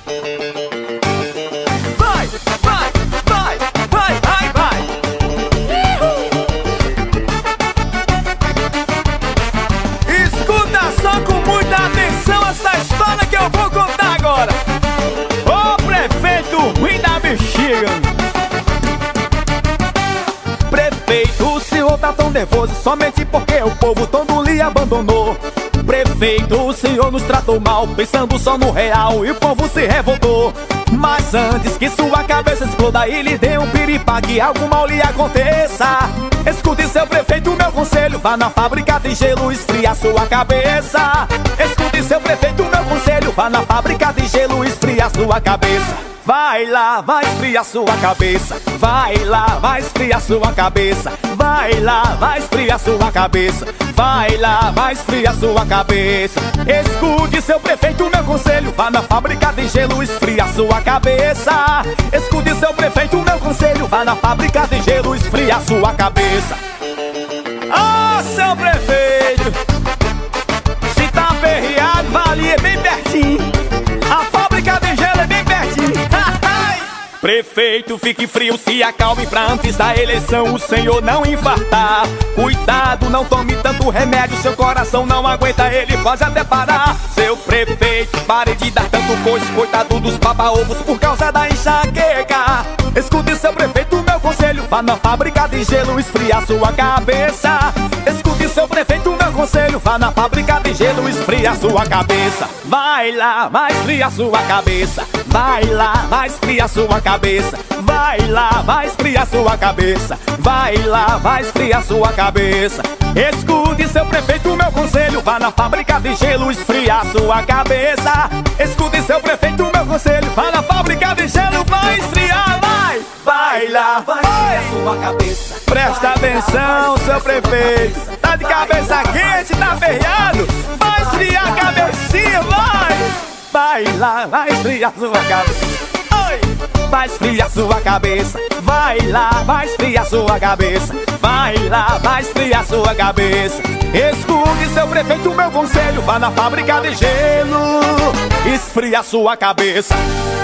Vai, vai, vai, vai, vai, vai. Escuta só com muita atenção essa história que eu vou contar agora. O prefeito ruim da bexiga. Prefeito, o senhor tá tão nervoso somente porque o povo todo lhe abandonou. Prefeito, o senhor nos tratou mal, pensando só no real, e o povo se revoltou. Mas antes que sua cabeça exploda e lhe dê um piripá, que algo mal lhe aconteça, escute seu prefeito, meu conselho, vá na fábrica de gelo esfriar sua cabeça. Escute seu prefeito, meu conselho, vá na fábrica de gelo esfriar sua cabeça. Vai lá, vai esfriar sua cabeça. Vai lá, vai esfriar sua cabeça. Vai lá, vai esfriar sua cabeça. Vai lá, vai esfriar sua cabeça. Escute seu prefeito, meu conselho, vá na fábrica de gelo esfriar sua cabeça. Escute seu prefeito, meu conselho, vá na fábrica de gelo esfriar sua cabeça. Ah, seu prefeito, se tá aperreado, vale, é bem pertinho. A fábrica de gelo é bem pertinho. Prefeito, fique frio, se acalme pra antes da eleição o senhor não infartar. Cuidado, não tome tanto remédio, seu coração não aguenta, ele pode até parar. Seu prefeito, pare de dar tanto coice, coitado dos baba-ovos por causa da enxaqueca. Escute seu prefeito, meu conselho, vá na fábrica de gelo esfriar sua cabeça. Escute seu prefeito, meu conselho, vá na fábrica de gelo esfriar sua cabeça. Vai lá, vai esfriar sua cabeça. Vai lá, vai esfriar sua cabeça. Vai lá, vai esfriar sua cabeça. Vai lá, vai esfriar sua cabeça. Escute seu prefeito, meu conselho, vá na fábrica de gelo esfriar sua cabeça. Escute seu prefeito, meu conselho, vá na fábrica de gelo, vai esfriar, vai. Vai lá, vai esfriar sua cabeça. Presta atenção, seu prefeito, tá de cabeça quente, tá ferrado. Vai esfriar a cabecinha, vai. Vai lá, vai esfriar sua cabeça. Oi! Vai esfriar sua cabeça. Vai lá, vai esfriar sua cabeça. Vai lá, vai esfriar sua cabeça. Escute seu prefeito, meu conselho, vá na fábrica de gelo esfriar sua cabeça.